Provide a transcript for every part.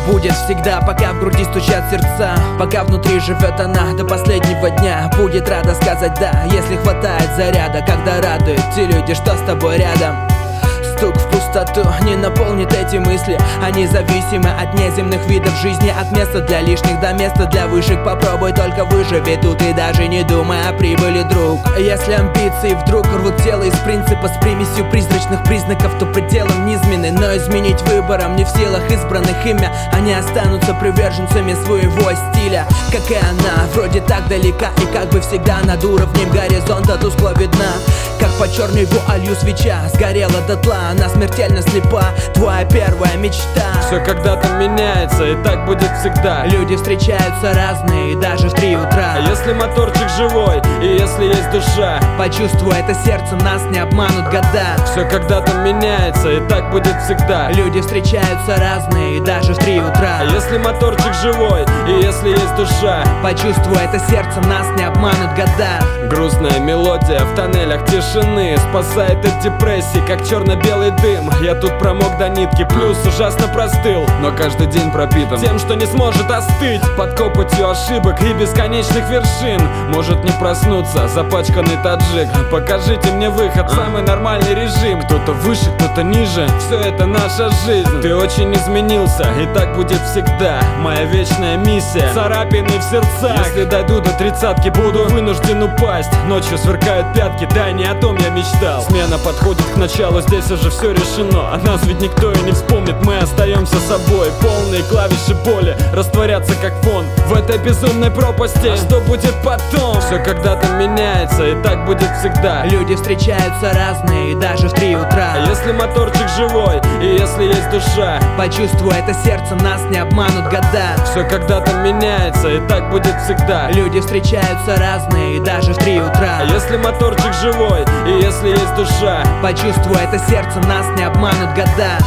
будет всегда, пока в груди стучат сердца, пока внутри живет она до последнего дня. Будет рада сказать да, если хватает заряда, когда радуют те люди, что с тобой рядом. Стук в пустоту не наполнит эти мысли. Они зависимы от неземных видов жизни, от места для лишних до места для вышек. Попробуй только выживи тут и даже не думай о прибыли, друг. Если амбиции вдруг рвут тело из принципа с примесью призрачных признаков, то пределом низменны, но изменить выбором не в силах избранных имя. Они останутся приверженцами своего стиля, как и она, вроде так далека и как бы всегда над уровнем горизонта тускло видна. Как по черной вуалью свеча сгорела дотла, она смертельно слепа, твоя первая мечта. Все когда-то меняется, и так будет всегда. Люди встречаются разные, даже в 3 утра. А если моторчик живой, и если есть душа, почувствуй это сердцем, нас не обманут года. Все когда-то меняется, и так будет всегда. Люди встречаются разные, даже в 3 утра. А если моторчик живой, и если есть душа, почувствуй это сердцем, нас не обманут года. Грустная мелодия в тоннелях тишины спасает от депрессии, как черно-белый дым. Я тут промок до нитки, плюс ужасно простыл, но каждый день пропитан тем, что не сможет остыть под копотью ошибок и бесконечных вершин. Может не проснуться запачканный таджик. Покажите мне выход, самый нормальный режим. Кто-то выше, кто-то ниже, все это наша жизнь. Ты очень изменился, и так будет всегда. Моя вечная миссия, царапины в сердцах. Если дойду до 30-ки, буду вынужден упасть. Ночью сверкают пятки, да не о том я мечтал. Смена подходит к началу, здесь уже все решено. О нас ведь никто и не вспомнит, мы остаемся собой. Полные клавиши боли растворятся как фон в этой безумной пропасти. А что будет потом? Все когда-то меняется, и так будет всегда. Люди встречаются разные, даже в 3 утра. А если моторчик живой, и если есть душа, почувствуй это сердцем, нас не обманут года. Все когда-то меняется, и так будет всегда. Люди встречаются разные, даже в 3 утра. А если моторчик живой, и если есть душа, почувствуй это сердцем, нас не обманут года.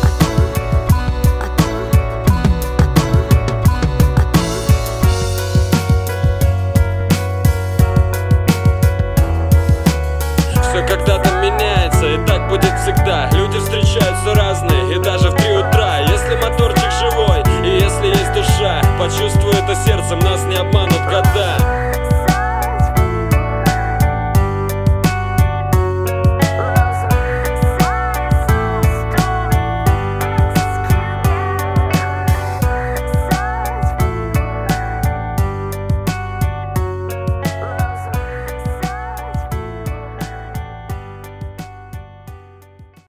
Все когда-то меняется, и так будет всегда. Люди встречаются разные, и даже в 3 утра. Если моторчик живой, и если есть душа, почувствуй это сердцем, нас не обманут.